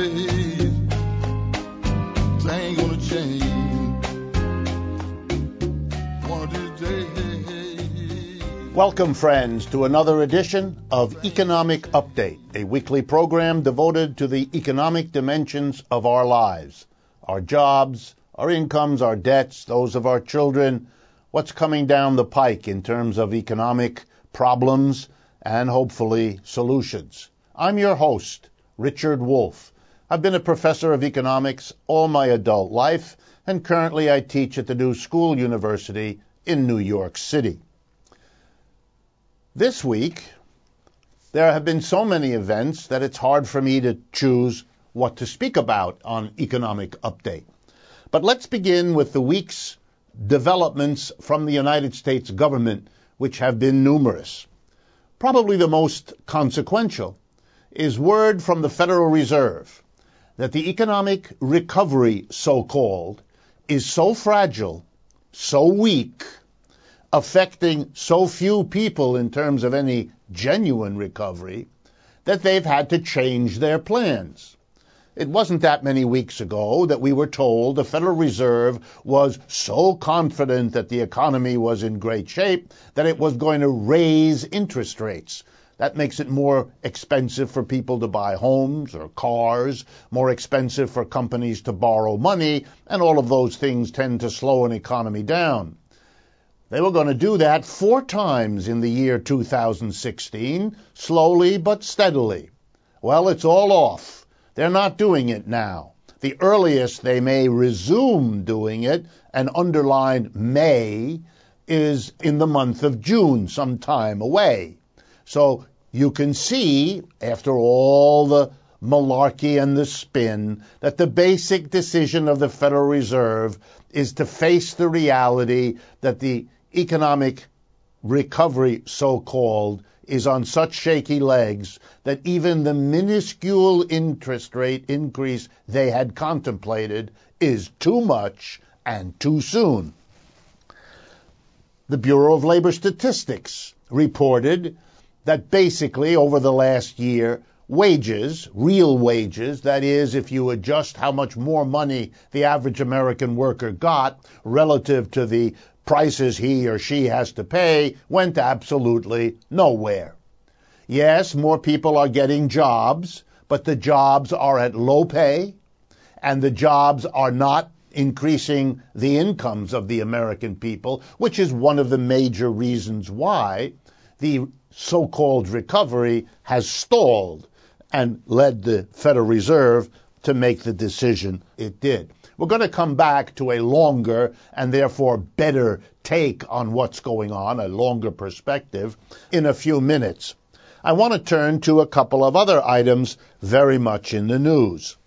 days, things ain't gonna change. One of these days. Welcome, friends, to another edition of Economic Update, a weekly program devoted to the economic dimensions of our lives, our jobs, our incomes, our debts, those of our children, what's coming down the pike in terms of economic problems and hopefully solutions. I'm your host, Richard Wolff. I've been a professor of economics all my adult life, and currently I teach at the New School University in New York City. This week, there have been so many events that it's hard for me to choose what to speak about on Economic Update. But let's begin with the week's developments from the United States government, which have been numerous. Probably the most consequential is word from the Federal Reserve that the economic recovery, so-called, is so fragile, so weak, affecting so few people in terms of any genuine recovery, that they've had to change their plans. It wasn't that many weeks ago that we were told the Federal Reserve was so confident that the economy was in great shape that it was going to raise interest rates. That makes it more expensive for people to buy homes or cars, more expensive for companies to borrow money, and all of those things tend to slow an economy down. They were going to do that 4 times in the year 2016, slowly but steadily. Well, it's all off. They're not doing it now. The earliest they may resume doing it, and underlined May, is in the month of June, some time away. So you can see, after all the malarkey and the spin, that the basic decision of the Federal Reserve is to face the reality that the economic recovery, so-called, is on such shaky legs that even the minuscule interest rate increase they had contemplated is too much and too soon. The Bureau of Labor Statistics reported that basically over the last year, wages, real wages, that is, if you adjust how much more money the average American worker got relative to the prices he or she has to pay, went absolutely nowhere. Yes, more people are getting jobs, but the jobs are at low pay, and the jobs are not increasing the incomes of the American people, which is one of the major reasons why the so-called recovery has stalled and led the Federal Reserve to make the decision it did. We're going to come back to a longer and therefore better take on what's going on, a longer perspective, in a few minutes. I want to turn to a couple of other items very much in the news.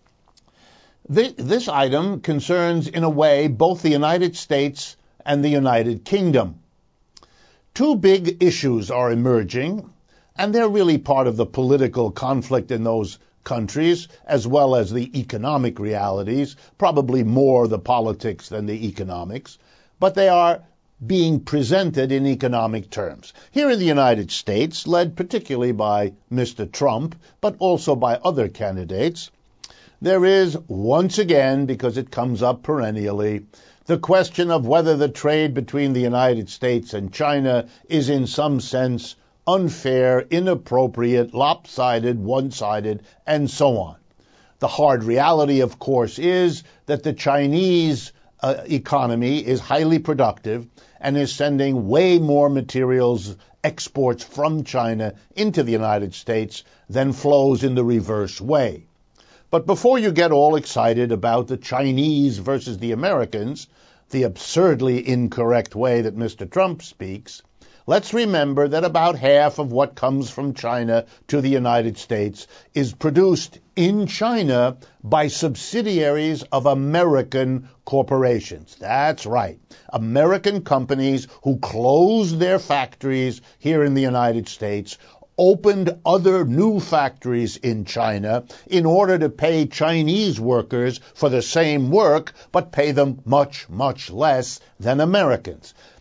This item concerns, in a way, both the United States and the United Kingdom. 2 big issues are emerging, and they're really part of the political conflict in those countries, as well as the economic realities, probably more the politics than the economics, but they are being presented in economic terms. Here in the United States, led particularly by Mr. Trump, but also by other candidates, there is once again, because it comes up perennially, the question of whether the trade between the United States and China is in some sense unfair, inappropriate, lopsided, one-sided, and so on. The hard reality, of course, is that the Chinese economy is highly productive and is sending way more materials, exports from China into the United States than flows in the reverse way. But before you get all excited about the Chinese versus the Americans, the absurdly incorrect way that Mr. Trump speaks, let's remember that about half of what comes from China to the United States is produced in China by subsidiaries of American corporations. That's right. American companies who closed their factories here in the United States, opened other new factories in China in order to pay Chinese workers for the same work, but pay them much, much less than Americans.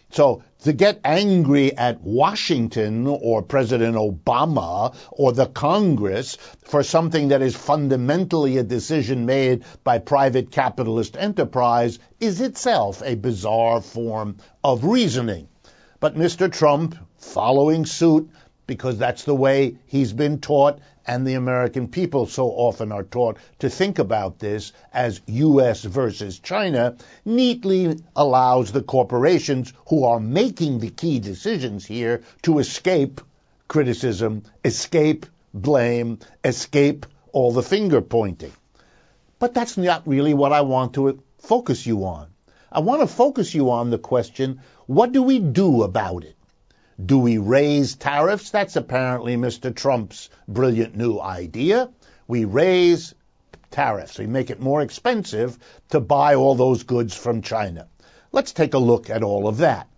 So to get angry at Washington or President Obama or the Congress for something that is fundamentally a decision made by private capitalist enterprise is itself a bizarre form of reasoning. But Mr. Trump, following suit, because that's the way he's been taught, and the American people so often are taught to think about this as U.S. versus China, neatly allows the corporations who are making the key decisions here to escape criticism, escape blame, escape all the finger pointing. But that's not really what I want to focus you on. I want to focus you on the question, what do we do about it? Do we raise tariffs? That's apparently Mr. Trump's brilliant new idea. We raise tariffs. We make it more expensive to buy all those goods from China. Let's take a look at all of that.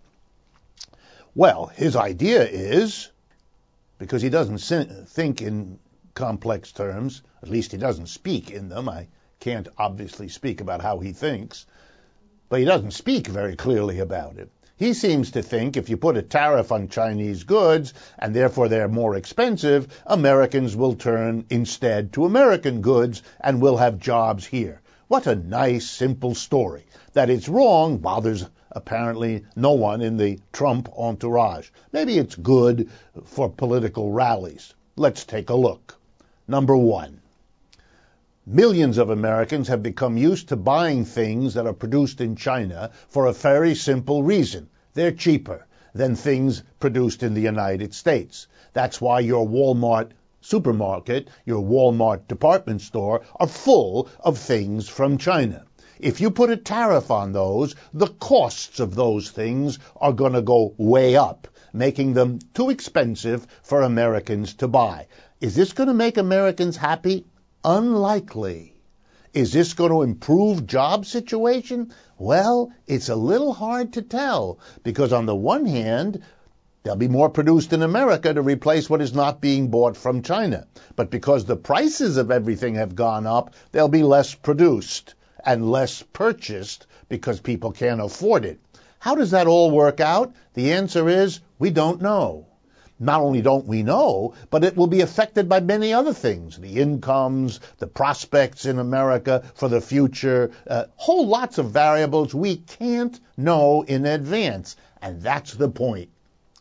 Well, his idea is, because he doesn't think in complex terms, at least he doesn't speak in them. I can't obviously speak about how he thinks, but he doesn't speak very clearly about it. He seems to think if you put a tariff on Chinese goods, and therefore they're more expensive, Americans will turn instead to American goods and we'll have jobs here. What a nice, simple story. That it's wrong bothers apparently no one in the Trump entourage. Maybe it's good for political rallies. Let's take a look. Number one. Millions of Americans have become used to buying things that are produced in China for a very simple reason. They're cheaper than things produced in the United States. That's why your Walmart supermarket, your Walmart department store are full of things from China. If you put a tariff on those, the costs of those things are going to go way up, making them too expensive for Americans to buy. Is this going to make Americans happy? Unlikely. Is this going to improve job situation? Well, it's a little hard to tell, because on the one hand, there'll be more produced in America to replace what is not being bought from China. But because the prices of everything have gone up, there'll be less produced and less purchased because people can't afford it. How does that all work out? The answer is, we don't know. Not only don't we know, but it will be affected by many other things. The incomes, the prospects in America for the future, whole lots of variables we can't know in advance. And that's the point.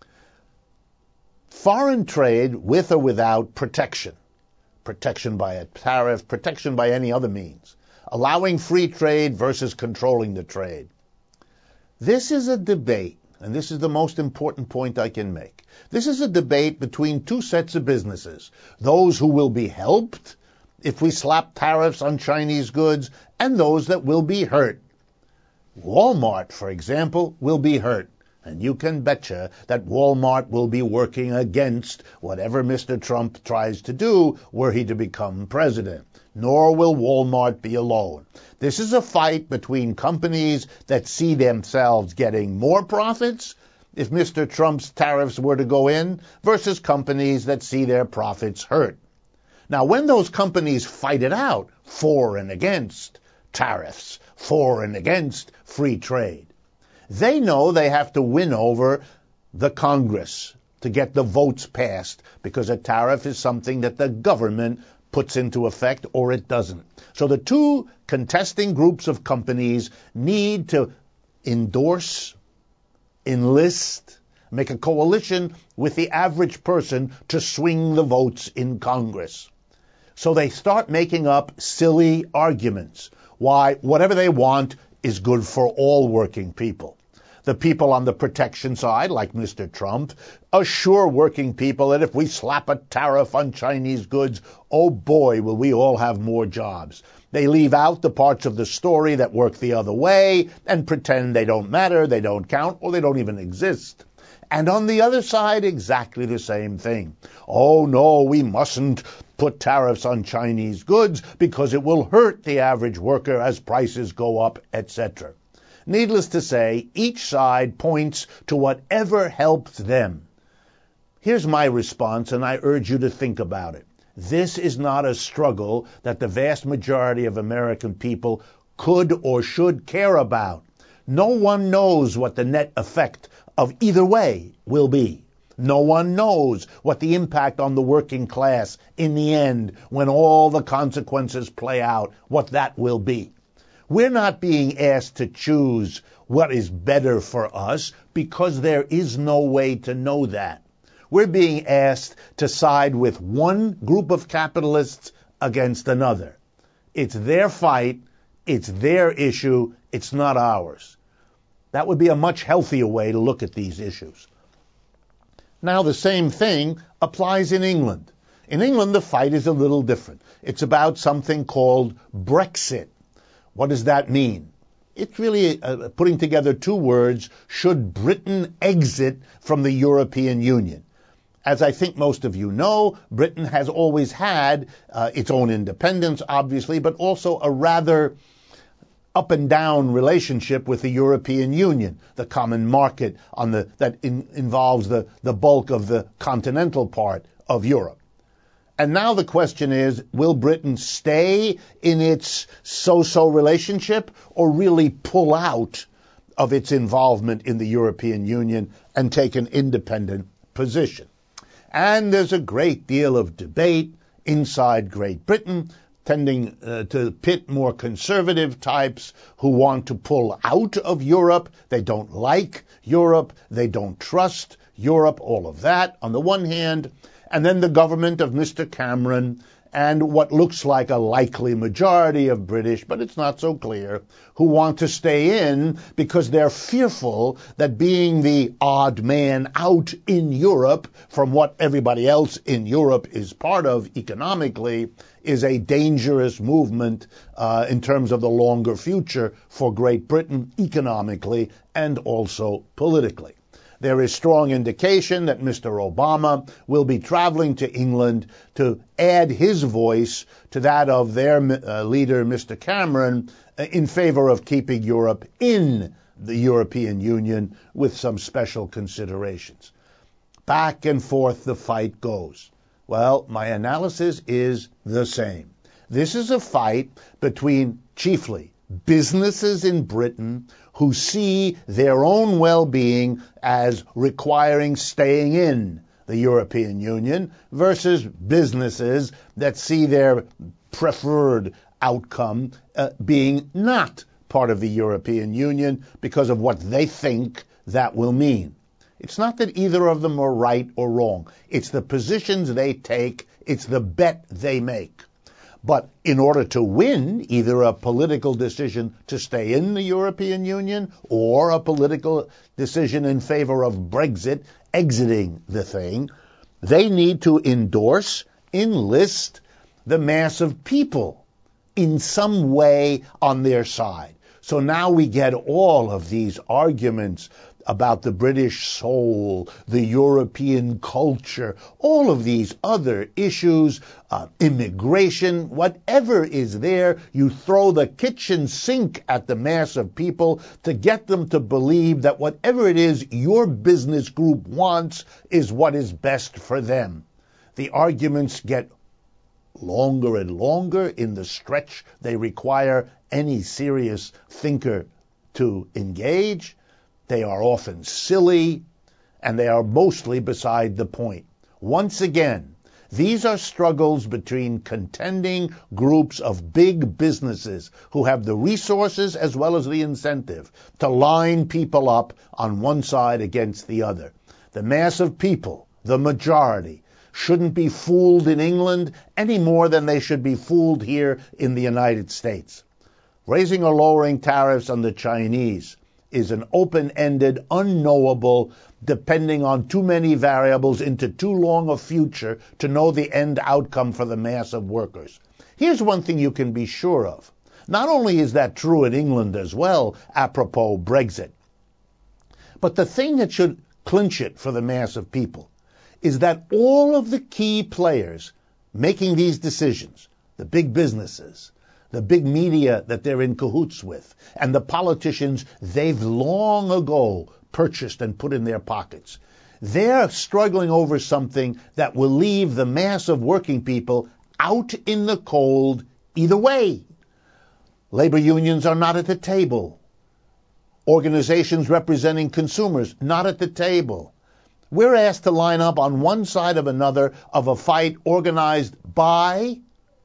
Foreign trade with or without protection. Protection by a tariff, protection by any other means. Allowing free trade versus controlling the trade. This is a debate, and this is the most important point I can make. This is a debate between two sets of businesses, those who will be helped if we slap tariffs on Chinese goods and those that will be hurt. Walmart, for example, will be hurt. And you can betcha that Walmart will be working against whatever Mr. Trump tries to do were he to become president. Nor will Walmart be alone. This is a fight between companies that see themselves getting more profits if Mr. Trump's tariffs were to go in versus companies that see their profits hurt. Now, when those companies fight it out, for and against tariffs, for and against free trade, they know they have to win over the Congress to get the votes passed, because a tariff is something that the government puts into effect or it doesn't. So the two contesting groups of companies need to endorse, enlist, make a coalition with the average person to swing the votes in Congress. So they start making up silly arguments why whatever they want is good for all working people. The people on the protection side, like Mr. Trump, assure working people that if we slap a tariff on Chinese goods, oh boy, will we all have more jobs. They leave out the parts of the story that work the other way and pretend they don't matter, they don't count, or they don't even exist. And on the other side, exactly the same thing. Oh no, we mustn't put tariffs on Chinese goods because it will hurt the average worker as prices go up, etc. Needless to say, each side points to whatever helps them. Here's my response, and I urge you to think about it. This is not a struggle that the vast majority of American people could or should care about. No one knows what the net effect of either way will be. No one knows what the impact on the working class in the end, when all the consequences play out, what that will be. We're not being asked to choose what is better for us because there is no way to know that. We're being asked to side with one group of capitalists against another. It's their fight, it's their issue, it's not ours. That would be a much healthier way to look at these issues. Now the same thing applies in England. In England, the fight is a little different. It's about something called Brexit. What does that mean? It's really putting together two words: should Britain exit from the European Union? As I think most of you know, Britain has always had its own independence, obviously, but also a rather up and down relationship with the European Union, the common market involves the bulk of the continental part of Europe. And now the question is, will Britain stay in its so-so relationship or really pull out of its involvement in the European Union and take an independent position? And there's a great deal of debate inside Great Britain, tending to pit more conservative types who want to pull out of Europe. They don't like Europe. They don't trust Europe, all of that on the one hand. And then the government of Mr. Cameron and what looks like a likely majority of British, but it's not so clear, who want to stay in because they're fearful that being the odd man out in Europe from what everybody else in Europe is part of economically is a dangerous movement in terms of the longer future for Great Britain economically and also politically. There is strong indication that Mr. Obama will be traveling to England to add his voice to that of their leader, Mr. Cameron, in favor of keeping Europe in the European Union with some special considerations. Back and forth the fight goes. Well, my analysis is the same. This is a fight between chiefly businesses in Britain who see their own well-being as requiring staying in the European Union versus businesses that see their preferred outcome being not part of the European Union because of what they think that will mean. It's not that either of them are right or wrong. It's the positions they take. It's the bet they make. But in order to win either a political decision to stay in the European Union or a political decision in favor of Brexit, exiting the thing, they need to enlist the mass of people in some way on their side. So now we get all of these arguments about the British soul, the European culture, all of these other issues, immigration, whatever is there, you throw the kitchen sink at the mass of people to get them to believe that whatever it is your business group wants is what is best for them. The arguments get longer and longer in the stretch they require any serious thinker to engage. They are often silly, and they are mostly beside the point. Once again, these are struggles between contending groups of big businesses who have the resources as well as the incentive to line people up on one side against the other. The mass of people, the majority, shouldn't be fooled in England any more than they should be fooled here in the United States. Raising or lowering tariffs on the Chinese is an open-ended, unknowable, depending on too many variables into too long a future to know the end outcome for the mass of workers. Here's one thing you can be sure of. Not only is that true in England as well, apropos Brexit, but the thing that should clinch it for the mass of people is that all of the key players making these decisions, the big businesses, the big media that they're in cahoots with, and the politicians they've long ago purchased and put in their pockets, they're struggling over something that will leave the mass of working people out in the cold either way. Labor unions are not at the table. Organizations representing consumers, not at the table. We're asked to line up on one side of another of a fight organized by,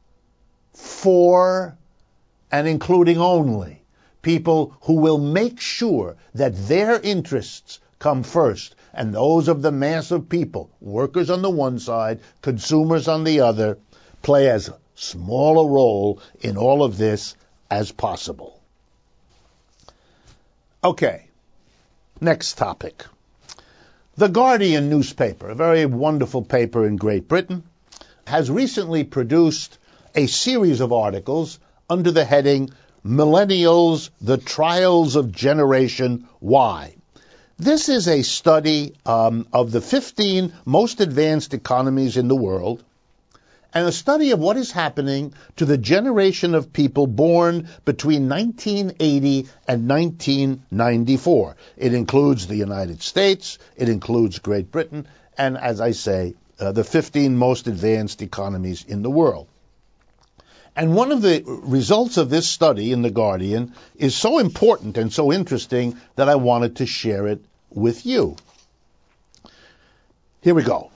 for, and including only people who will make sure that their interests come first, and those of the mass of people, workers on the one side, consumers on the other, play as small a role in all of this as possible. Okay, next topic. The Guardian newspaper, a very wonderful paper in Great Britain, has recently produced a series of articles under the heading Millennials, the Trials of Generation Y. This is a study of the 15 most advanced economies in the world, and a study of what is happening to the generation of people born between 1980 and 1994. It includes the United States, it includes Great Britain, and as I say, the 15 most advanced economies in the world. And one of the results of this study in The Guardian is so important and so interesting that I wanted to share it with you. Here we go.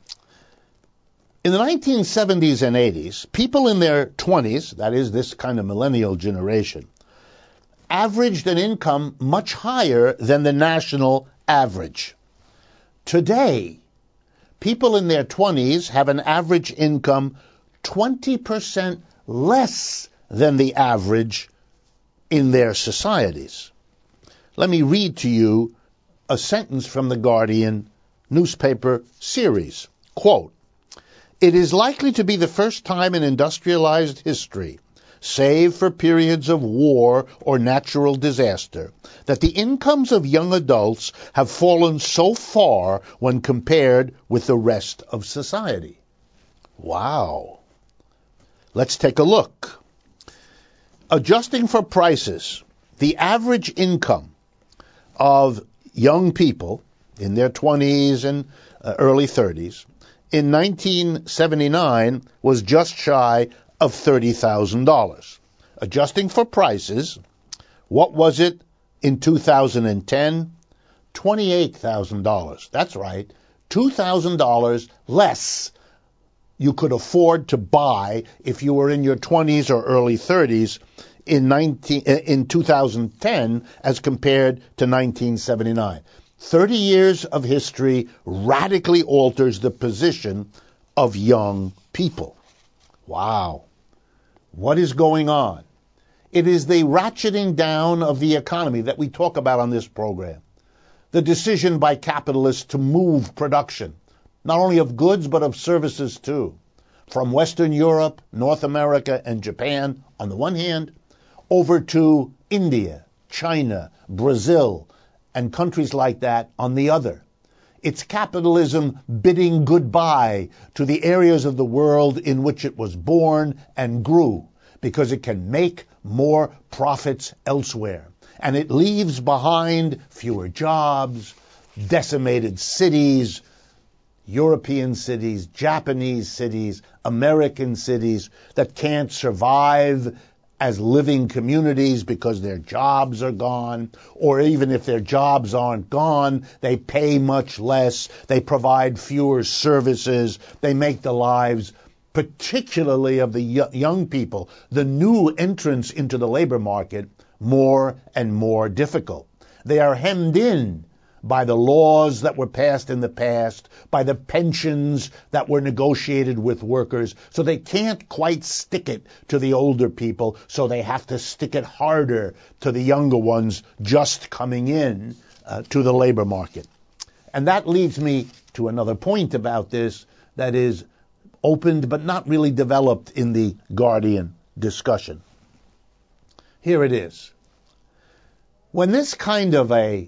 In the 1970s and 80s, people in their 20s, that is this kind of millennial generation, averaged an income much higher than the national average. Today, people in their 20s have an average income 20% less than the average in their societies. Let me read to you a sentence from the Guardian newspaper series. Quote, "It is likely to be the first time in industrialized history, save for periods of war or natural disaster, that the incomes of young adults have fallen so far when compared with the rest of society." Wow. Let's take a look. Adjusting for prices, the average income of young people in their 20s and early 30s in 1979 was just shy of $30,000. Adjusting for prices, what was it in 2010? $28,000. That's right, $2,000 less you could afford to buy if you were in your 20s or early 30s in 2010 as compared to 1979. 30 years of history radically alters the position of young people. Wow. What is going on? It is the ratcheting down of the economy that we talk about on this program. The decision by capitalists to move production, not only of goods but of services too, from Western Europe, North America, and Japan on the one hand, over to India, China, Brazil, and countries like that on the other. It's capitalism bidding goodbye to the areas of the world in which it was born and grew, because it can make more profits elsewhere. And it leaves behind fewer jobs, decimated cities, European cities, Japanese cities, American cities that can't survive as living communities because their jobs are gone, or even if their jobs aren't gone, they pay much less, they provide fewer services, they make the lives, particularly of the young people, the new entrants into the labor market, more and more difficult. They are hemmed in by the laws that were passed in the past, by the pensions that were negotiated with workers, so they can't quite stick it to the older people, so they have to stick it harder to the younger ones just coming in to the labor market. And that leads me to another point about this that is opened but not really developed in the Guardian discussion. Here it is. When this kind of a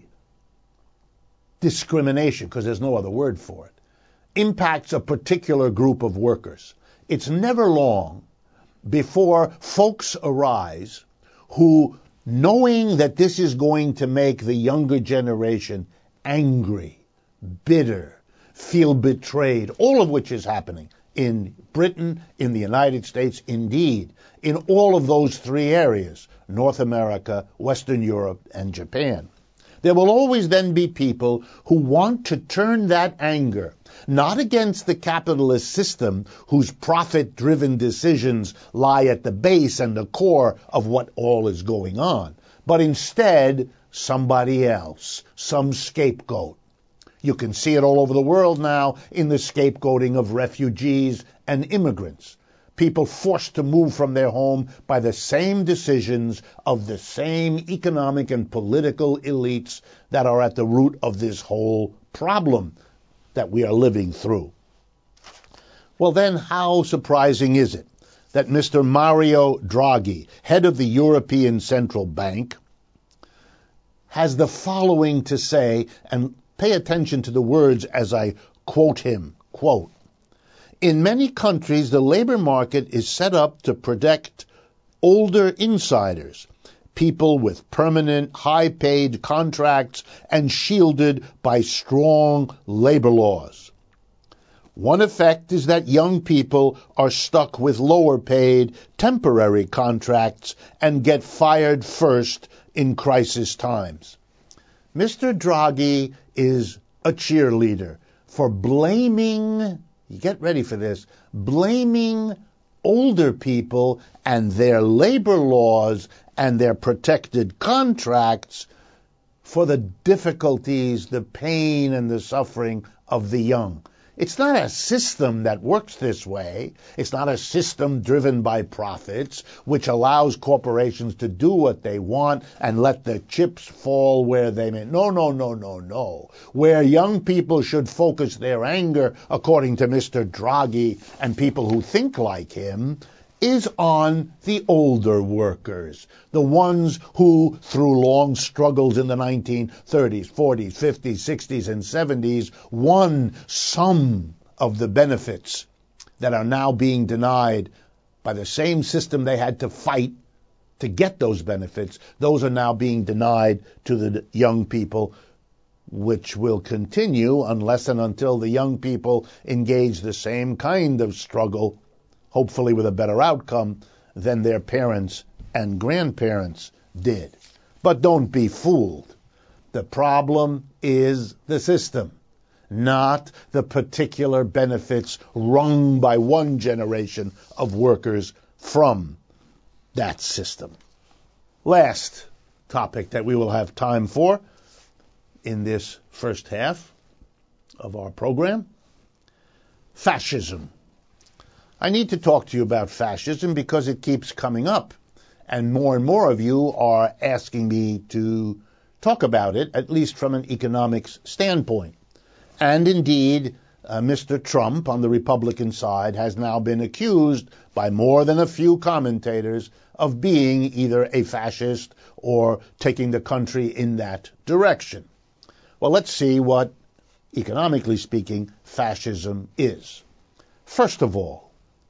discrimination, because there's no other word for it, impacts a particular group of workers, it's never long before folks arise who, knowing that this is going to make the younger generation angry, bitter, feel betrayed, all of which is happening in Britain, in the United States, indeed, in all of those three areas, North America, Western Europe, and Japan. There will always then be people who want to turn that anger not against the capitalist system whose profit-driven decisions lie at the base and the core of what all is going on, but instead somebody else, some scapegoat. You can see it all over the world now in the scapegoating of refugees and immigrants. People forced to move from their home by the same decisions of the same economic and political elites that are at the root of this whole problem that we are living through. Well, then, how surprising is it that Mr. Mario Draghi, head of the European Central Bank, has the following to say, and pay attention to the words as I quote him, quote, "In many countries, the labor market is set up to protect older insiders, people with permanent, high-paid contracts and shielded by strong labor laws. One effect is that young people are stuck with lower-paid, temporary contracts and get fired first in crisis times." Mr. Draghi is a cheerleader for blaming, you get ready for this, blaming older people and their labor laws and their protected contracts for the difficulties, the pain, and the suffering of the young. It's not a system that works this way. It's not a system driven by profits, which allows corporations to do what they want and let the chips fall where they may. No. Where young people should focus their anger, according to Mr. Draghi and people who think like him, is on the older workers, the ones who, through long struggles in the 1930s, 40s, 50s, 60s, and 70s, won some of the benefits that are now being denied by the same system they had to fight to get those benefits. Those are now being denied to the young people, which will continue unless and until the young people engage the same kind of struggle, hopefully with a better outcome, than their parents and grandparents did. But don't be fooled. The problem is the system, not the particular benefits wrung by one generation of workers from that system. Last topic that we will have time for in this first half of our program: fascism. I need to talk to you about fascism because it keeps coming up, and more of you are asking me to talk about it, at least from an economics standpoint. And indeed, Mr. Trump on the Republican side has now been accused by more than a few commentators of being either a fascist or taking the country in that direction. Well, let's see what, economically speaking, fascism is. First of all,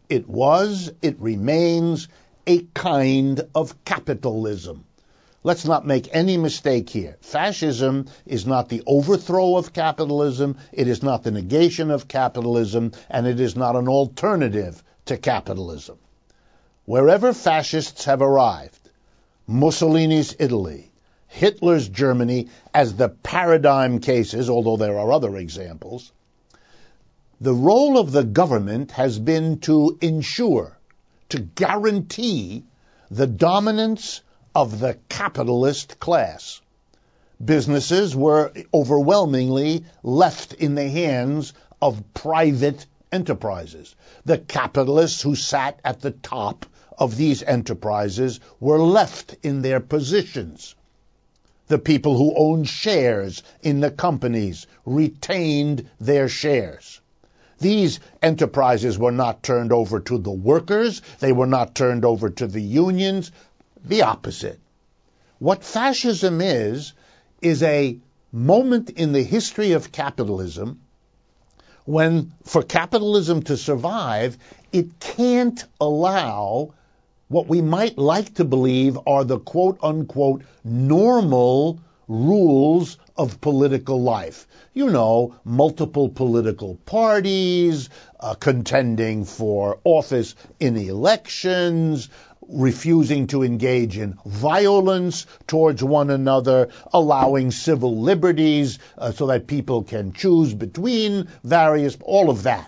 it remains a kind of capitalism. Let's not make any mistake here. Fascism is not the overthrow of capitalism, it is not the negation of capitalism, and it is not an alternative to capitalism. Wherever fascists have arrived, Mussolini's Italy, Hitler's Germany as the paradigm cases, although there are other examples, the role of the government has been to ensure, to guarantee the dominance of the capitalist class. Businesses were overwhelmingly left in the hands of private enterprises. The capitalists who sat at the top of these enterprises were left in their positions. The people who owned shares in the companies retained their shares. These enterprises were not turned over to the workers. They were not turned over to the unions. The opposite. What fascism is a moment in the history of capitalism when, for capitalism to survive, it can't allow what we might like to believe are the quote-unquote normal rules of political life. You know, multiple political parties, contending for office in elections, refusing to engage in violence towards one another, allowing civil liberties so that people can choose between various, all of that.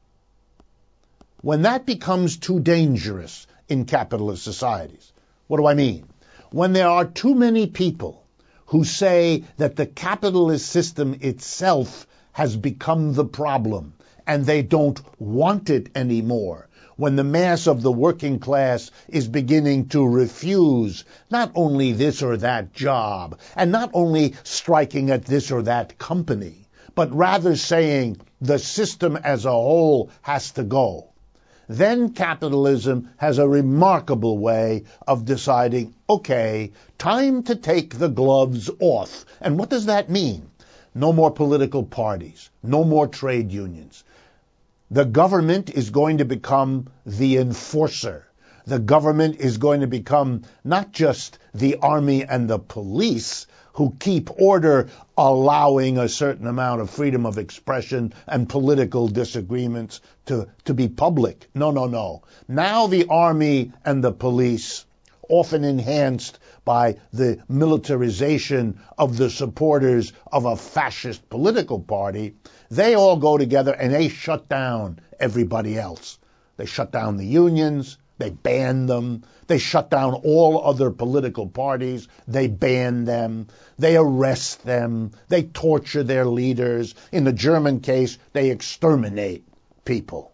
When that becomes too dangerous in capitalist societies, what do I mean? When there are too many people who say that the capitalist system itself has become the problem and they don't want it anymore, when the mass of the working class is beginning to refuse not only this or that job, and not only striking at this or that company, but rather saying the system as a whole has to go, then capitalism has a remarkable way of deciding, okay, time to take the gloves off. And what does that mean? No more political parties, no more trade unions. The government is going to become the enforcer. The government is going to become not just the army and the police who keep order, allowing a certain amount of freedom of expression and political disagreements to be public. No. Now the army and the police, often enhanced by the militarization of the supporters of a fascist political party, they all go together and they shut down everybody else. They shut down the unions, they ban them, they shut down all other political parties, they ban them, they arrest them, they torture their leaders. In the German case, they exterminate people.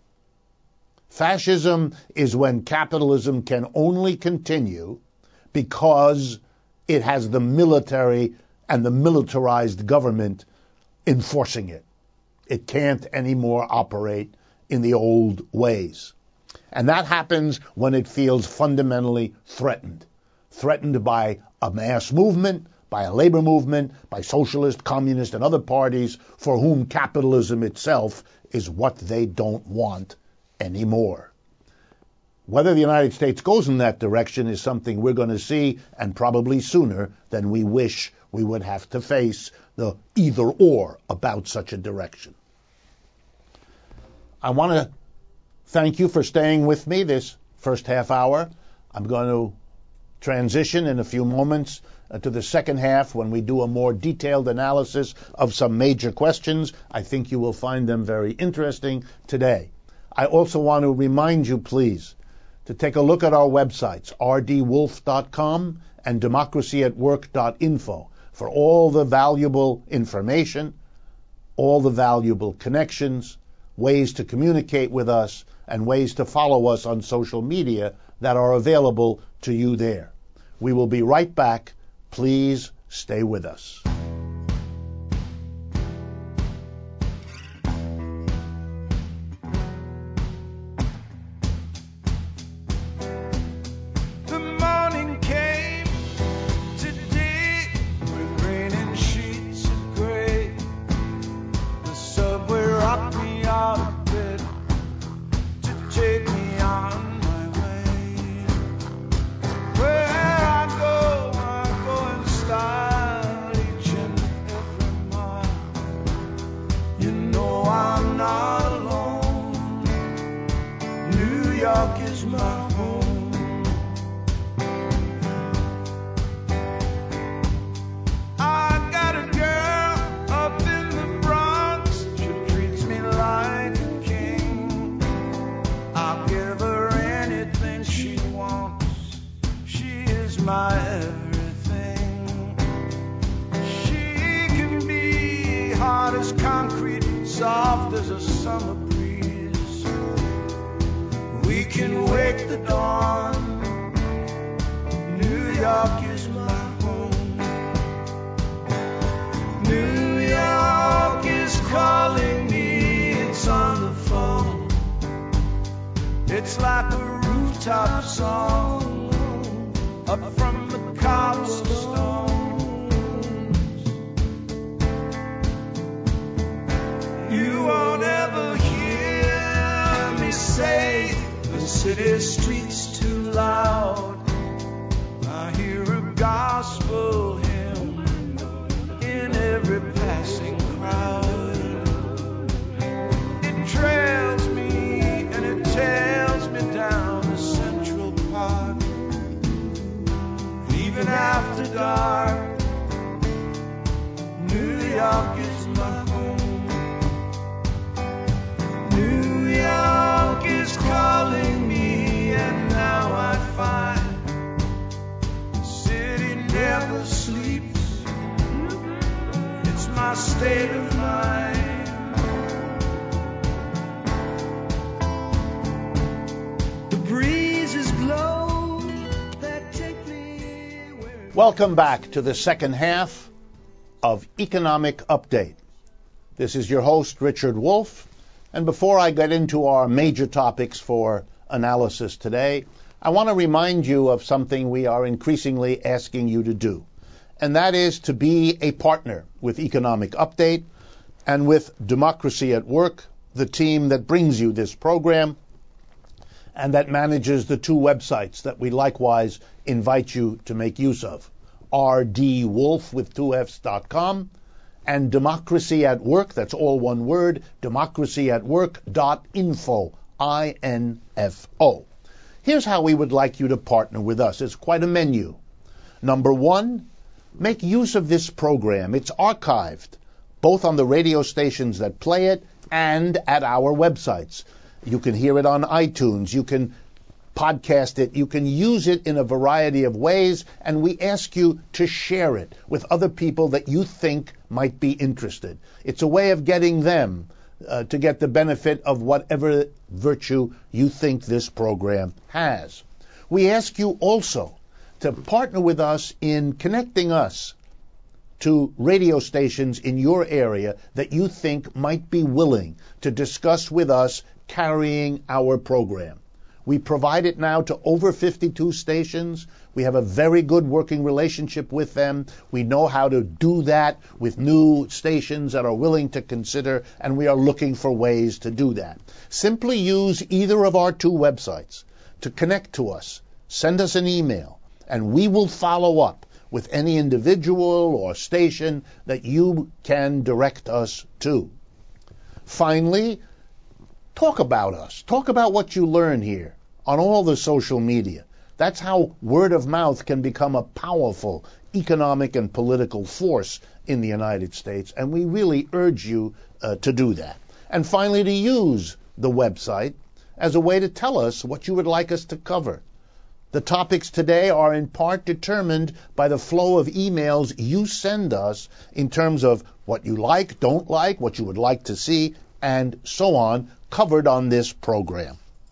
Fascism is when capitalism can only continue because it has the military and the militarized government enforcing it. It can't anymore operate in the old ways. And that happens when it feels fundamentally threatened by a mass movement, by a labor movement, by socialist, communist, and other parties for whom capitalism itself is what they don't want anymore. Whether the United States goes in that direction is something we're going to see, and probably sooner than we wish we would have to face the either or about such a direction. I want to thank you for staying with me this first half hour. I'm going to transition in a few moments to the second half when we do a more detailed analysis of some major questions. I think you will find them very interesting today. I also want to remind you, please, to take a look at our websites, rdwolf.com and democracyatwork.info, for all the valuable information, all the valuable connections, ways to communicate with us, and ways to follow us on social media that are available to you there. We will be right back. Please stay with us. The morning came today with rain and sheets of gray. The subway rocked me out of bed to take me on my way. Where I go in style each and every mile. You know I'm not alone. New York is my home. I got a girl up in the Bronx. She treats me like a king. I'll give her anything she wants. She is my everything. She can be hard as concrete, soft as a summer breeze. We can wake the dawn. New York is my home. New York is calling me. It's on the phone. It's like a rooftop song up from the cobblestones. You won't ever hear me say the city street's too loud. I hear a gospel hymn state of mind. The breezes blow that take me where. Welcome back to the second half of Economic Update. This is your host, Richard Wolff. And before I get into our major topics for analysis today, I want to remind you of something we are increasingly asking you to do, and that is to be a partner with Economic Update and with Democracy at Work, the team that brings you this program and that manages the two websites that we likewise invite you to make use of, rdwolf with 2fs.com and Democracy at Work, that's all one word, democracyatwork.info, I-N-F-O. Here's how we would like you to partner with us. It's quite a menu. Number one, make use of this program. It's archived, both on the radio stations that play it and at our websites. You can hear it on iTunes. You can podcast it. You can use it in a variety of ways, and we ask you to share it with other people that you think might be interested. It's a way of getting them to get the benefit of whatever virtue you think this program has. We ask you also to partner with us in connecting us to radio stations in your area that you think might be willing to discuss with us carrying our program. We provide it now to over 52 stations. We have a very good working relationship with them. We know how to do that with new stations that are willing to consider, and we are looking for ways to do that. Simply use either of our two websites to connect to us. Send us an email, and we will follow up with any individual or station that you can direct us to. Finally, talk about us. Talk about what you learn here on all the social media. That's how word of mouth can become a powerful economic and political force in the United States, and we really urge you to do that. And finally, to use the website as a way to tell us what you would like us to cover. The topics today are in part determined by the flow of emails you send us in terms of what you like, don't like, what you would like to see, and so on, covered on this program.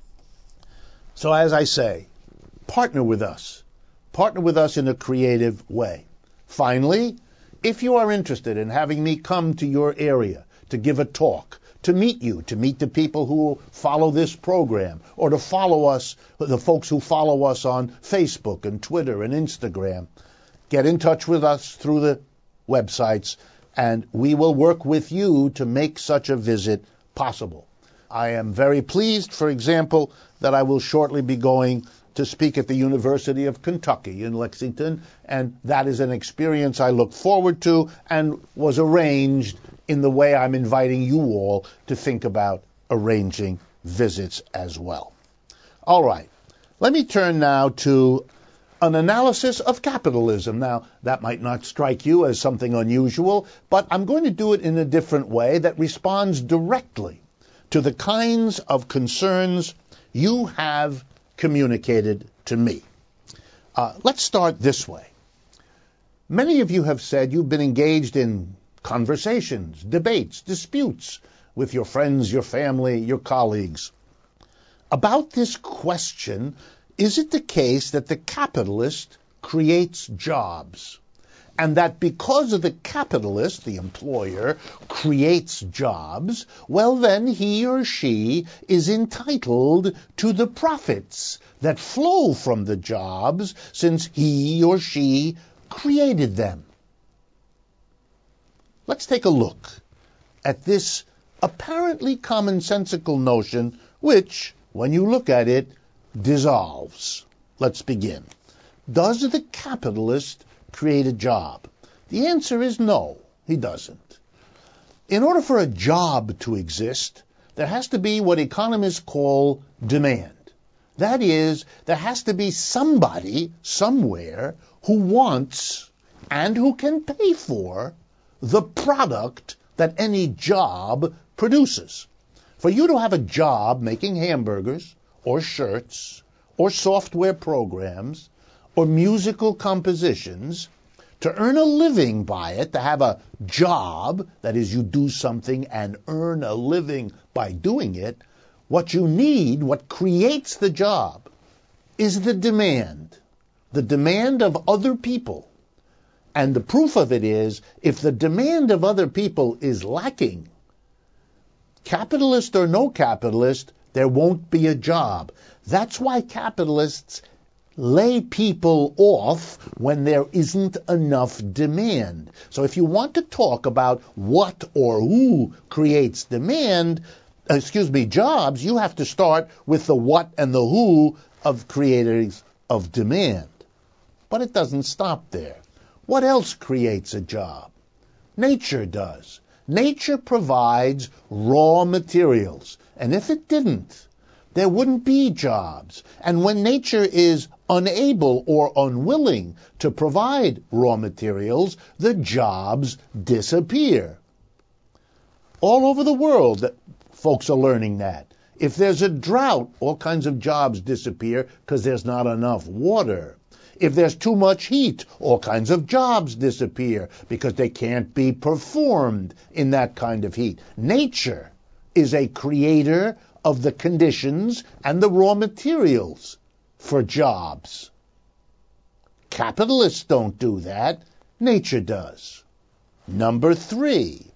So as I say, partner with us. Partner with us in a creative way. Finally, if you are interested in having me come to your area to give a talk, to meet you, to meet the people who follow this program, or to follow us, the folks who follow us on Facebook and Twitter and Instagram, get in touch with us through the websites, and we will work with you to make such a visit possible. I am very pleased, for example, that I will shortly be going to speak at the University of Kentucky in Lexington, and that is an experience I look forward to and was arranged in the way I'm inviting you all to think about arranging visits as well. All right, let me turn now to an analysis of capitalism. Now, that might not strike you as something unusual, but I'm going to do it in a different way that responds directly to the kinds of concerns you have communicated to me. Let's start this way. Many of you have said you've been engaged in conversations, debates, disputes with your friends, your family, your colleagues. About this question, is it the case that the capitalist creates jobs? And that because of the capitalist, the employer, creates jobs, well then he or she is entitled to the profits that flow from the jobs since he or she created them. Let's take a look at this apparently commonsensical notion which, when you look at it, dissolves. Let's begin. Does the capitalist create a job? The answer is no, he doesn't. In order for a job to exist, there has to be what economists call demand. That is, there has to be somebody, somewhere, who wants and who can pay for the product that any job produces. For you to have a job making hamburgers, or shirts, or software programs, or musical compositions, To earn a living by it, to have a job, that is, you do something and earn a living by doing it, what you need, what creates the job, is the demand of other people. And the proof of it is, if the demand of other people is lacking, capitalist or no capitalist, there won't be a job. That's why capitalists lay people off when there isn't enough demand. So if you want to talk about what or who creates jobs, you have to start with the what and the who of creators of demand. But it doesn't stop there. What else creates a job? Nature does. Nature provides raw materials. And if it didn't, there wouldn't be jobs. And when nature is unable or unwilling to provide raw materials, the jobs disappear. All over the world, folks are learning that. If there's a drought, all kinds of jobs disappear because there's not enough water. If there's too much heat, all kinds of jobs disappear because they can't be performed in that kind of heat. Nature is a creator of the conditions and the raw materials for jobs. Capitalists don't do that. Nature does. Number 3,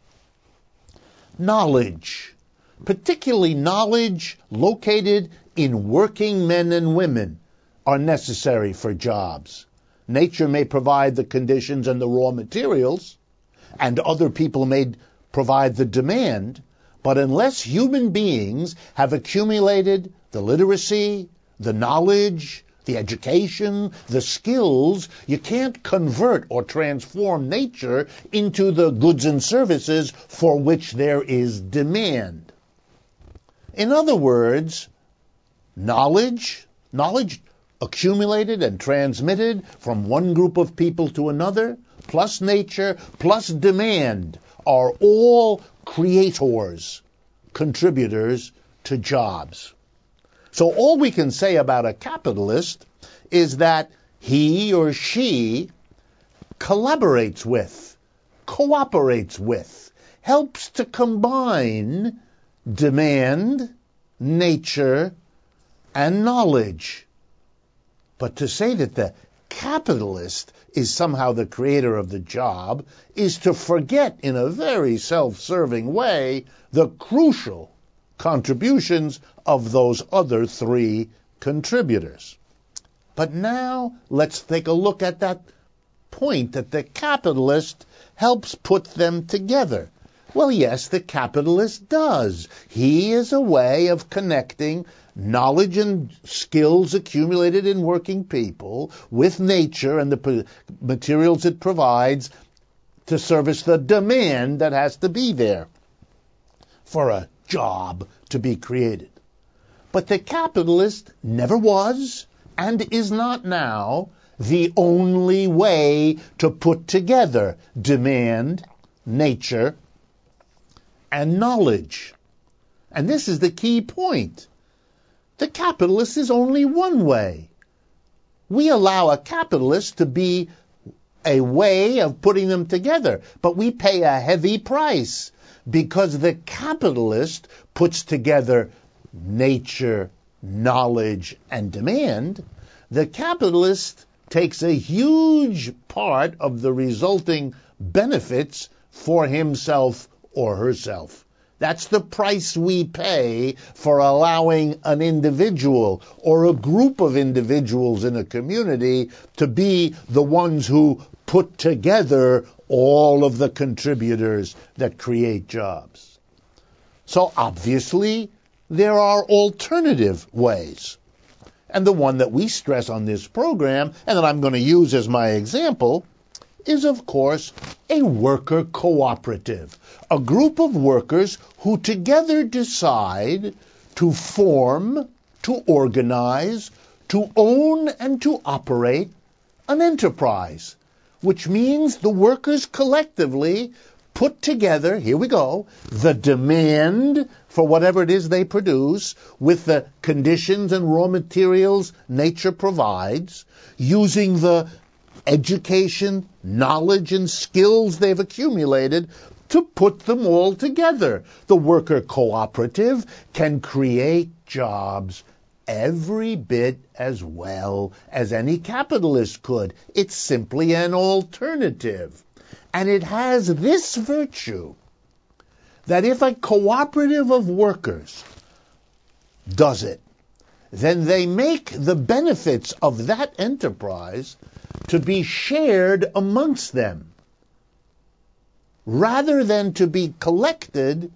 knowledge, particularly knowledge located in working men and women, are necessary for jobs. Nature may provide the conditions and the raw materials, and other people may provide the demand, but unless human beings have accumulated the literacy, the knowledge, the education, the skills, you can't convert or transform nature into the goods and services for which there is demand. In other words, knowledge accumulated and transmitted from one group of people to another, plus nature, plus demand, are all creators, contributors to jobs. So all we can say about a capitalist is that he or she collaborates with, cooperates with, helps to combine demand, nature, and knowledge. But to say that the capitalist is somehow the creator of the job is to forget in a very self-serving way the crucial contributions of those other 3 contributors. But now let's take a look at that point that the capitalist helps put them together. Well, yes, the capitalist does. He is a way of connecting knowledge and skills accumulated in working people with nature and the materials it provides to service the demand that has to be there for a job to be created. But the capitalist never was and is not now the only way to put together demand, nature, and knowledge. And this is the key point. The capitalist is only one way. We allow a capitalist to be a way of putting them together, but we pay a heavy price because the capitalist puts together nature, knowledge, and demand. The capitalist takes a huge part of the resulting benefits for himself or herself. That's the price we pay for allowing an individual or a group of individuals in a community to be the ones who put together all of the contributors that create jobs. So obviously, there are alternative ways. And the one that we stress on this program, and that I'm going to use as my example, is, of course, a worker cooperative, a group of workers who together decide to form, to organize, to own, and to operate an enterprise, which means the workers collectively put together, here we go, the demand for whatever it is they produce with the conditions and raw materials nature provides, using the education, knowledge, and skills they've accumulated to put them all together. The worker cooperative can create jobs every bit as well as any capitalist could. It's simply an alternative. And it has this virtue, that if a cooperative of workers does it, then they make the benefits of that enterprise to be shared amongst them, rather than to be collected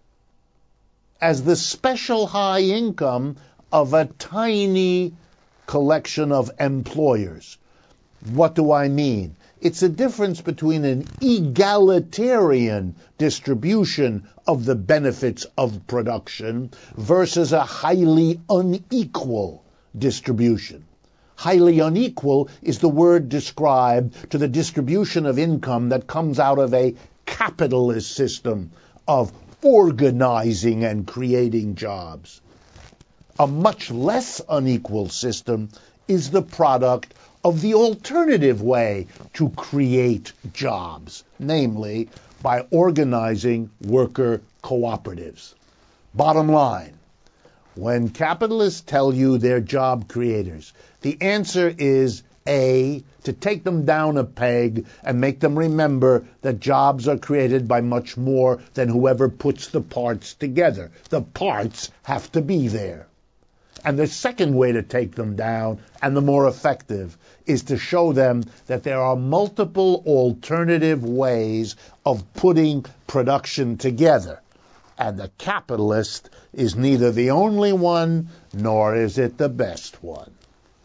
as the special high income of a tiny collection of employers. What do I mean? It's a difference between an egalitarian distribution of the benefits of production versus a highly unequal distribution. Highly unequal is the word described to the distribution of income that comes out of a capitalist system of organizing and creating jobs. A much less unequal system is the product of the alternative way to create jobs, namely by organizing worker cooperatives. Bottom line, when capitalists tell you they're job creators, the answer is A, to take them down a peg and make them remember that jobs are created by much more than whoever puts the parts together. The parts have to be there. And the second way to take them down, and the more effective, is to show them that there are multiple alternative ways of putting production together. And the capitalist is neither the only one, nor is it the best one.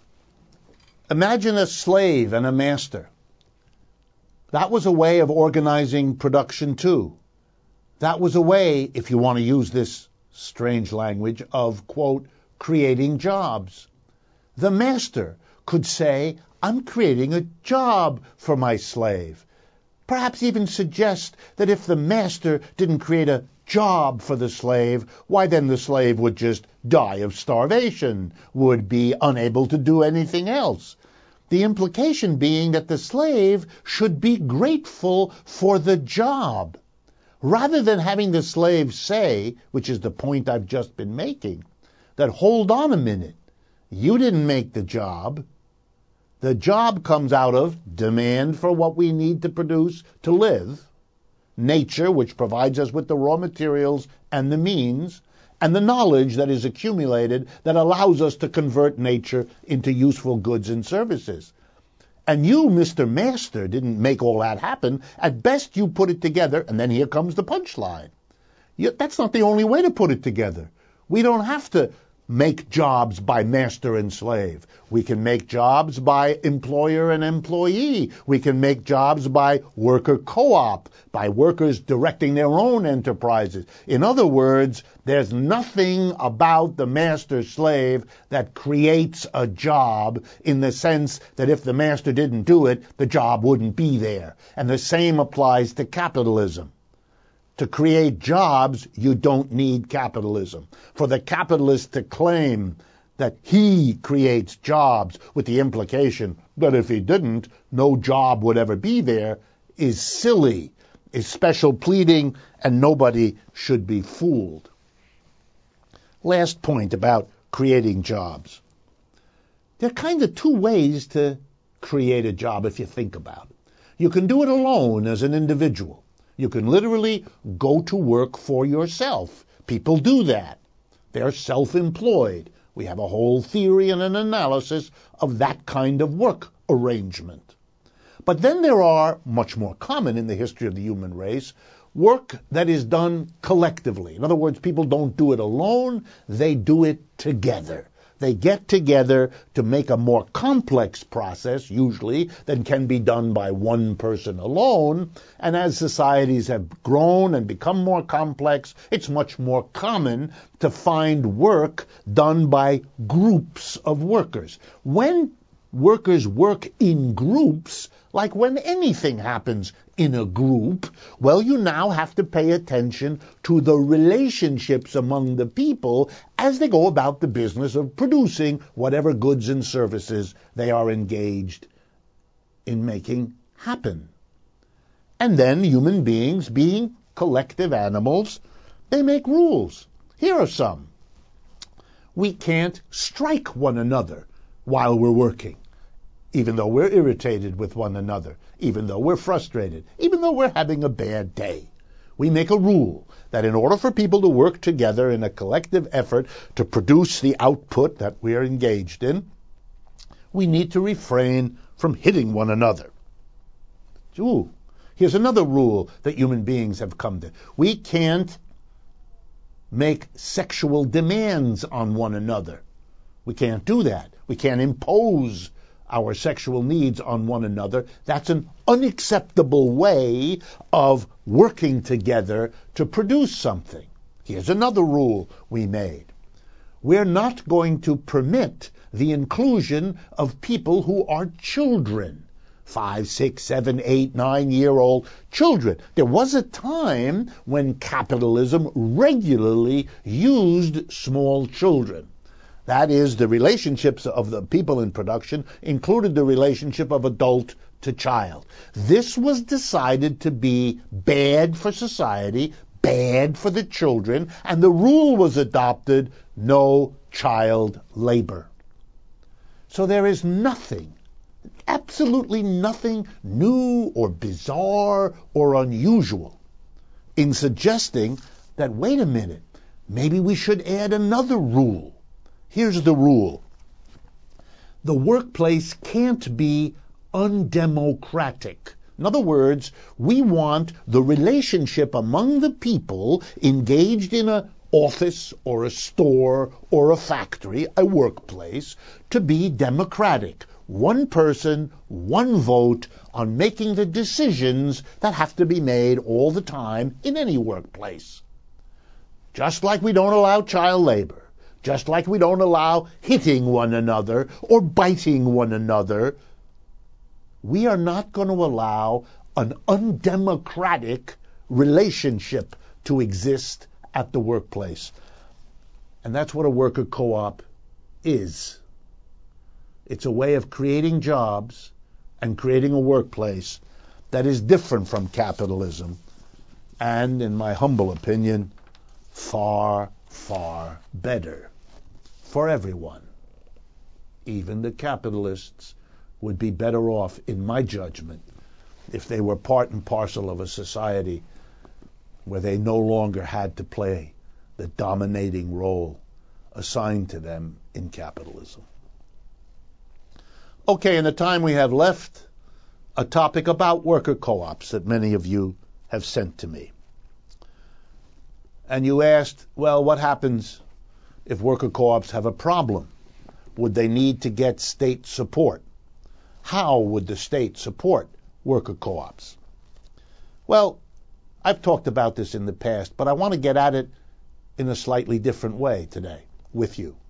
Imagine a slave and a master. That was a way of organizing production too. That was a way, if you want to use this strange language, of, quote, creating jobs. The master could say, I'm creating a job for my slave. Perhaps even suggest that if the master didn't create a job for the slave, why then the slave would just die of starvation, would be unable to do anything else. The implication being that the slave should be grateful for the job, rather than having the slave say, which is the point I've just been making, that hold on a minute, you didn't make the job. The job comes out of demand for what we need to produce to live, nature, which provides us with the raw materials and the means, and the knowledge that is accumulated that allows us to convert nature into useful goods and services. And you, Mr. Master, didn't make all that happen. At best, you put it together, and then here comes the punchline. That's not the only way to put it together. We don't have to make jobs by master and slave. We can make jobs by employer and employee. We can make jobs by worker co-op, by workers directing their own enterprises. In other words, there's nothing about the master-slave that creates a job in the sense that if the master didn't do it, the job wouldn't be there. And the same applies to capitalism. To create jobs, you don't need capitalism. For the capitalist to claim that he creates jobs with the implication that if he didn't, no job would ever be there is silly, is special pleading, and nobody should be fooled. Last point about creating jobs. There are kind of two ways to create a job if you think about it. You can do it alone as an individual. You can literally go to work for yourself. People do that. They're self-employed. We have a whole theory and an analysis of that kind of work arrangement. But then there are, much more common in the history of the human race, work that is done collectively. In other words, people don't do it alone, they do it together. They get together to make a more complex process, usually, than can be done by one person alone. And as societies have grown and become more complex, it's much more common to find work done by groups of workers. When workers work in groups, like when anything happens in a group, well, you now have to pay attention to the relationships among the people as they go about the business of producing whatever goods and services they are engaged in making happen. And then human beings, being collective animals, they make rules. Here are some. We can't strike one another while we're working, even though we're irritated with one another, even though we're frustrated, even though we're having a bad day. We make a rule that in order for people to work together in a collective effort to produce the output that we are engaged in, we need to refrain from hitting one another. Ooh, here's another rule that human beings have come to. We can't make sexual demands on one another. We can't do that. We can't impose our sexual needs on one another. That's an unacceptable way of working together to produce something. Here's another rule we made. We're not going to permit the inclusion of people who are children. 5, 6, 7, 8, 9-year-old children. There was a time when capitalism regularly used small children. That is, the relationships of the people in production included the relationship of adult to child. This was decided to be bad for society, bad for the children, and the rule was adopted: no child labor. So there is nothing, absolutely nothing new or bizarre or unusual in suggesting that, wait a minute, maybe we should add another rule. Here's the rule. The workplace can't be undemocratic. In other words, we want the relationship among the people engaged in an office or a store or a factory, a workplace, to be democratic. One person, one vote on making the decisions that have to be made all the time in any workplace. Just like we don't allow child labor, just like we don't allow hitting one another or biting one another, we are not going to allow an undemocratic relationship to exist at the workplace. And that's what a worker co-op is. It's a way of creating jobs and creating a workplace that is different from capitalism and, in my humble opinion, far, far better for everyone. Even the capitalists would be better off, in my judgment, if they were part and parcel of a society where they no longer had to play the dominating role assigned to them in capitalism. Okay, in the time we have left, a topic about worker co-ops that many of you have sent to me. And you asked, well, what happens if worker co-ops have a problem? Would they need to get state support? How would the state support worker co-ops? Well, I've talked about this in the past, but I want to get at it in a slightly different way today with you.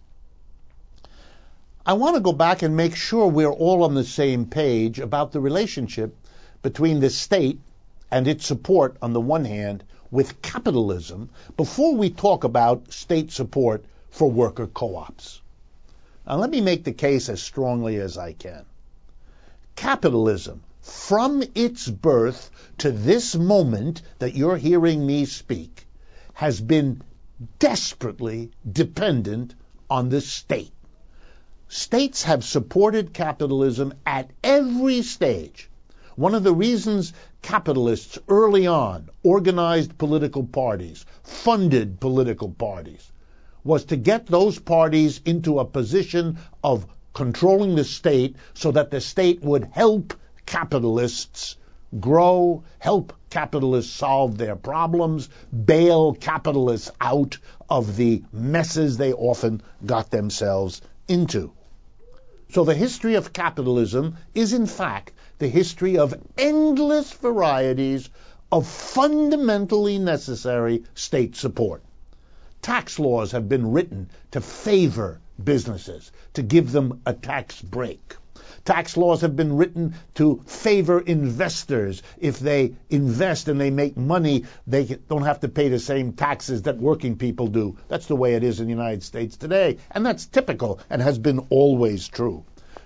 I want to go back and make sure we're all on the same page about the relationship between the state and its support on the one hand with capitalism before we talk about state support for worker co-ops. Now let me make the case as strongly as I can. Capitalism, from its birth to this moment that you're hearing me speak, has been desperately dependent on the state. States have supported capitalism at every stage. One of the reasons capitalists early on organized political parties, funded political parties, was to get those parties into a position of controlling the state so that the state would help capitalists grow, help capitalists solve their problems, bail capitalists out of the messes they often got themselves into. So the history of capitalism is, in fact, the history of endless varieties of fundamentally necessary state support. Tax laws have been written to favor businesses, to give them a tax break. Tax laws have been written to favor investors. If they invest and they make money, they don't have to pay the same taxes that working people do. That's the way it is in the United States today. And that's typical and has been always true.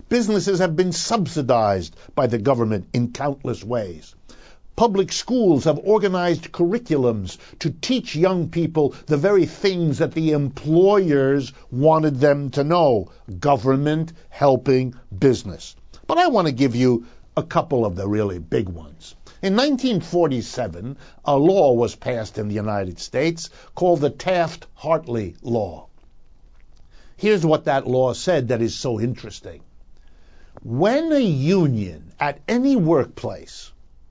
Businesses have been subsidized by the government in countless ways. Public schools have organized curriculums to teach young people the very things that the employers wanted them to know. Government helping business. But I want to give you a couple of the really big ones. In 1947, a law was passed in the United States called the Taft-Hartley Law. Here's what that law said that is so interesting. When a union at any workplace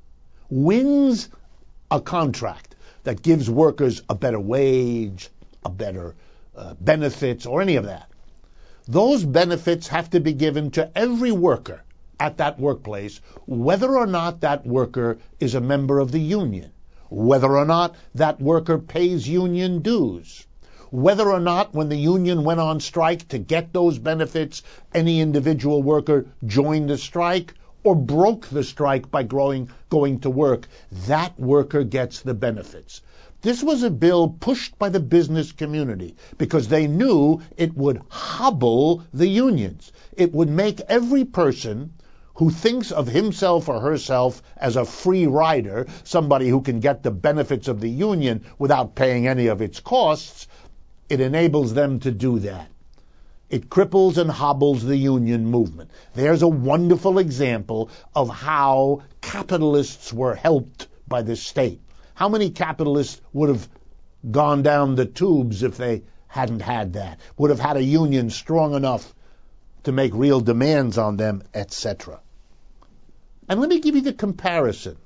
wins a contract that gives workers a better wage, a better benefits, or any of that, those benefits have to be given to every worker at that workplace, whether or not that worker is a member of the union, whether or not that worker pays union dues, whether or not when the union went on strike to get those benefits, any individual worker joined the strike or broke the strike by going to work, that worker gets the benefits. This was a bill pushed by the business community because they knew it would hobble the unions. It would make every person who thinks of himself or herself as a free rider, somebody who can get the benefits of the union without paying any of its costs, it enables them to do that. It cripples and hobbles the union movement. There's a wonderful example of how capitalists were helped by the state. How many capitalists would have gone down the tubes if they hadn't had that? Would have had a union strong enough to make real demands on them, etc. And let me give you the comparison.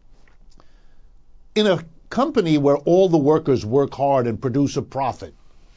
In a company where all the workers work hard and produce a profit,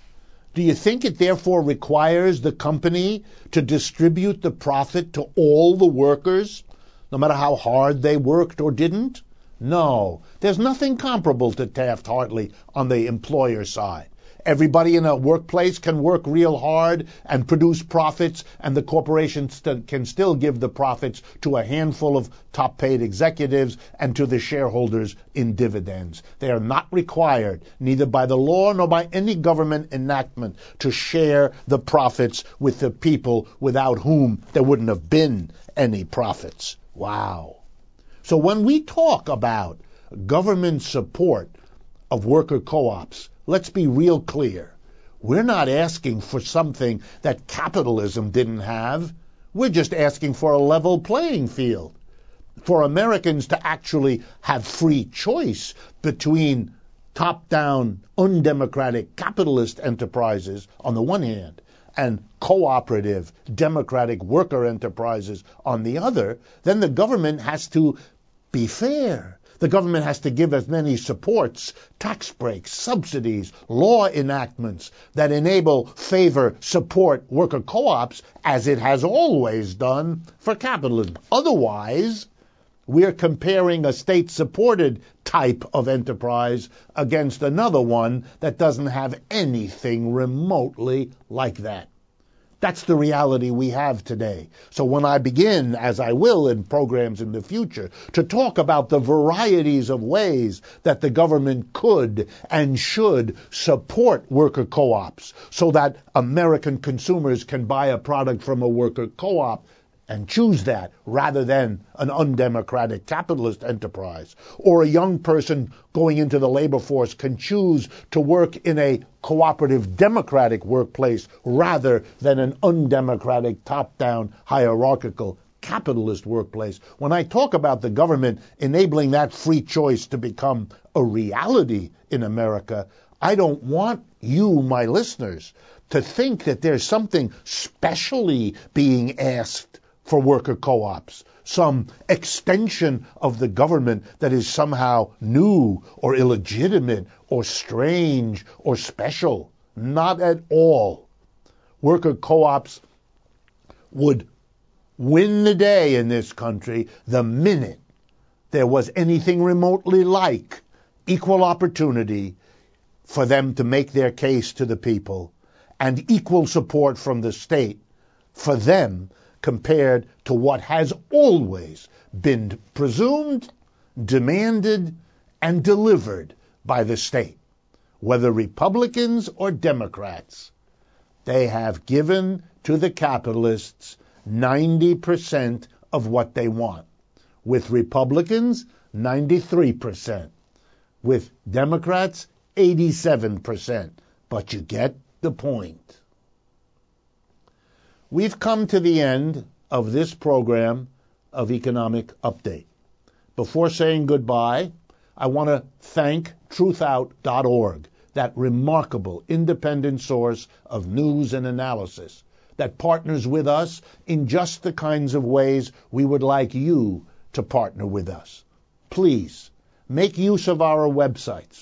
do you think it therefore requires the company to distribute the profit to all the workers, no matter how hard they worked or didn't? No. There's nothing comparable to Taft-Hartley on the employer side. Everybody in a workplace can work real hard and produce profits, and the corporation can still give the profits to a handful of top-paid executives and to the shareholders in dividends. They are not required, neither by the law nor by any government enactment, to share the profits with the people without whom there wouldn't have been any profits. Wow. So when we talk about government support of worker co-ops, let's be real clear. We're not asking for something that capitalism didn't have. We're just asking for a level playing field, for Americans to actually have free choice between top-down, undemocratic capitalist enterprises on the one hand and cooperative, democratic worker enterprises on the other. Then the government has to be fair. The government has to give as many supports, tax breaks, subsidies, law enactments that enable, favor, support worker co-ops as it has always done for capitalism. Otherwise, we're comparing a state-supported type of enterprise against another one that doesn't have anything remotely like that. That's the reality we have today. So when I begin, as I will in programs in the future, to talk about the varieties of ways that the government could and should support worker co-ops so that American consumers can buy a product from a worker co-op and choose that rather than an undemocratic capitalist enterprise, or a young person going into the labor force can choose to work in a cooperative democratic workplace rather than an undemocratic top-down hierarchical capitalist workplace. When I talk about the government enabling that free choice to become a reality in America, I don't want you, my listeners, to think that there's something specially being asked for worker co-ops, some extension of the government that is somehow new or illegitimate or strange or special. Not at all. Worker co-ops would win the day in this country the minute there was anything remotely like equal opportunity for them to make their case to the people and equal support from the state for them compared to what has always been presumed, demanded, and delivered by the state. Whether Republicans or Democrats, they have given to the capitalists 90% of what they want. With Republicans, 93%. With Democrats, 87%. But you get the point. We've come to the end of this program of Economic Update. Before saying goodbye, I want to thank truthout.org, that remarkable independent source of news and analysis that partners with us in just the kinds of ways we would like you to partner with us. Please make use of our websites,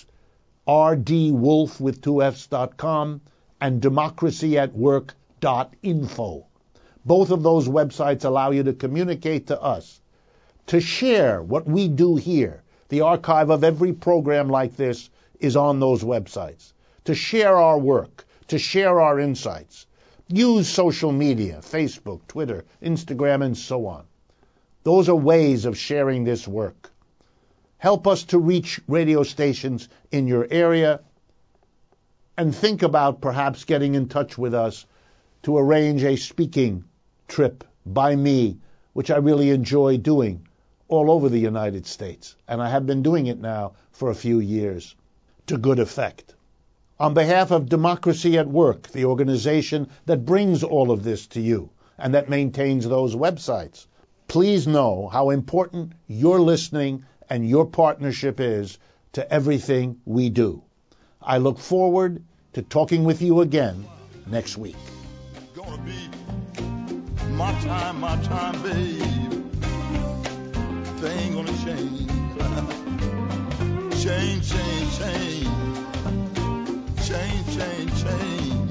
rdwolf.com and democracyatwork.info. Both of those websites allow you to communicate to us, to share what we do here. The archive of every program like this is on those websites. To share our work, to share our insights. Use social media, Facebook, Twitter, Instagram, and so on. Those are ways of sharing this work. Help us to reach radio stations in your area, and think about perhaps getting in touch with us to arrange a speaking trip by me, which I really enjoy doing all over the United States. And I have been doing it now for a few years to good effect. On behalf of Democracy at Work, the organization that brings all of this to you and that maintains those websites, please know how important your listening and your partnership is to everything we do. I look forward to talking with you again next week. Gonna be my time, babe. Thing gonna change. Change. Change.